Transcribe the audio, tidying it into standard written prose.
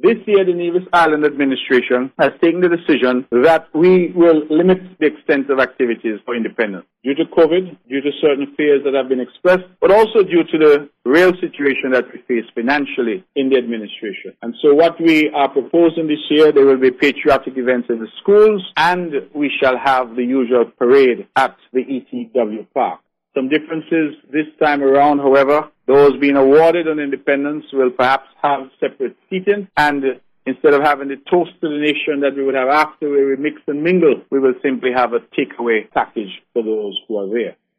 This year, the Nevis Island administration has taken the decision that we will limit the extent of activities for independence due to COVID, due to certain fears that have been expressed, but also due to the real situation that we face financially in the administration. And so what we are proposing this year, there will be patriotic events in the schools, and we shall have the usual parade at the ETW Park. Some differences this time around, however. Those being awarded on independence will perhaps have separate seating, and instead of having the toast to the nation that we would have after, where we mix and mingle, we will simply have a takeaway package for those who are there.